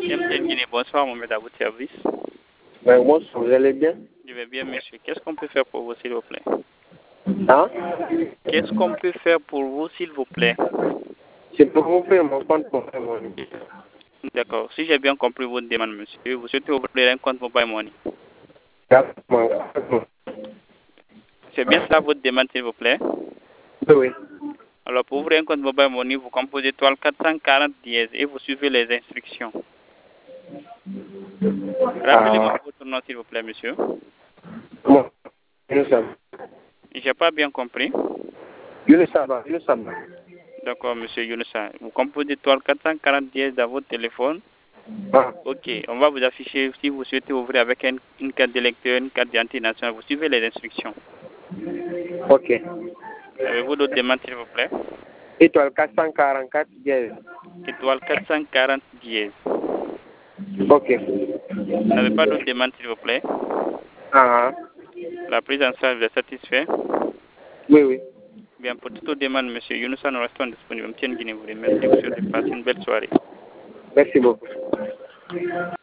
MTN Guinée, bonsoir, Mohamed, à votre service. Bonsoir, vous allez bien? Je vais bien, monsieur. Qu'est-ce qu'on peut faire pour vous, s'il vous plaît? Hein? Qu'est-ce qu'on peut faire pour vous, s'il vous plaît? C'est pour vous faire mon compte Mobile Money. D'accord. Si j'ai bien compris votre demande, monsieur, vous souhaitez ouvrir un compte Mobile Money. C'est bien cela votre demande, s'il vous plaît? Oui. Alors, pour ouvrir un compte Mobile Money, vous composez étoile 440 dièse et vous suivez les instructions. Rappelez-moi votre nom, s'il vous plaît, monsieur. Bon, Younes Saba. Je n'ai pas bien compris. Younes Saba. D'accord, monsieur Younusa. Vous composez étoile 440 dièse dans votre téléphone. Ah, Ok, on va vous afficher si vous souhaitez ouvrir avec une carte d'électeur, une carte d'identité nationale. Vous suivez les instructions. ok. Avez-vous d'autres demandes, s'il vous plaît? Étoile 444 dièse. Étoile 440 dièse. Ok. Vous n'avez pas d'autres demandes, s'il vous plaît? Ah, La prise en charge est satisfaite? oui. Bien, pour toute autre demande, monsieur Younusa, nous restons disponibles. MTN Guinée vous remercie. Vous souhaite de passer une belle soirée. Merci beaucoup.